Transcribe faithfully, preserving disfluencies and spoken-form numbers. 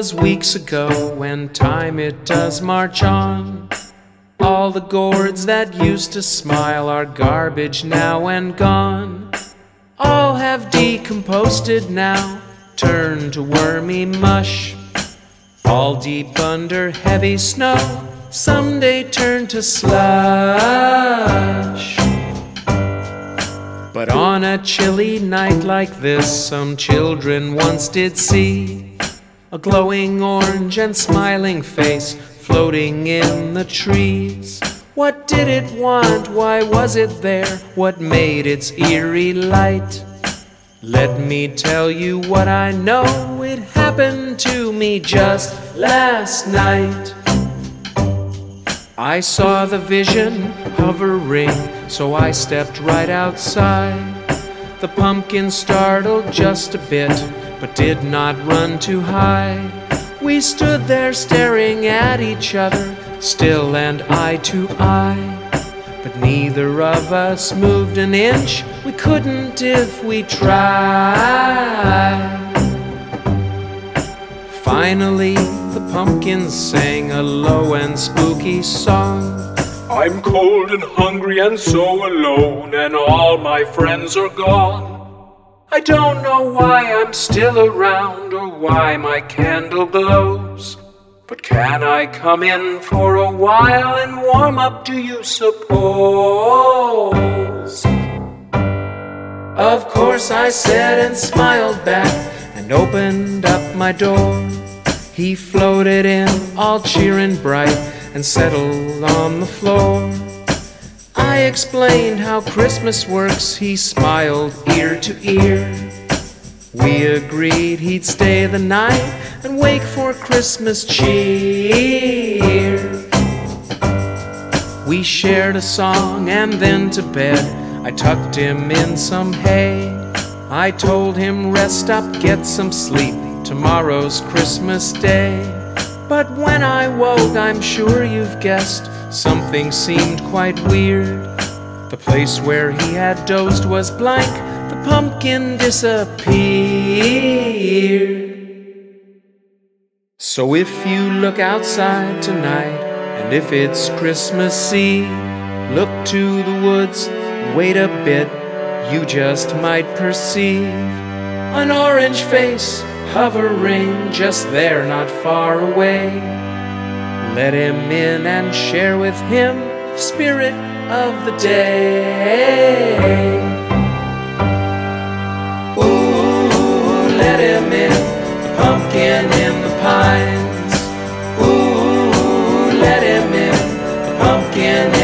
was weeks ago, when time it does march on. All the gourds that used to smile are garbage now and gone. All have decomposed now, turned to wormy mush. All deep under heavy snow, someday turn to slush. But on a chilly night like this, some children once did see a glowing orange and smiling face floating in the trees. What did it want? Why was it there? What made its eerie light? Let me tell you what I know. It happened to me just last night. I saw the vision hovering, so I stepped right outside. The pumpkin startled just a bit, but did not run to hide. We stood there staring at each other, still and eye to eye. But neither of us moved an inch, we couldn't if we tried. Finally, the pumpkins sang a low and spooky song. I'm cold and hungry and so alone, and all my friends are gone. I don't know why I'm still around or why my candle glows. But can I come in for a while and warm up, do you suppose? Of course I said and smiled back and opened up my door. He floated in all cheer and bright and settled on the floor. I explained how Christmas works, he smiled ear to ear. We agreed he'd stay the night and wake for Christmas cheer. We shared a song and then to bed I tucked him in some hay. I told him rest up, get some sleep, tomorrow's Christmas Day. But when I woke, I'm sure you've guessed, something seemed quite weird. The place where he had dozed was blank, the pumpkin disappeared. So if you look outside tonight, and if it's Christmas Eve, look to the woods, wait a bit, you just might perceive an orange face hovering just there, not far away. Let him in and share with him the spirit of the day. Ooh, let him in, the pumpkin in the pines. Ooh, let him in, the pumpkin in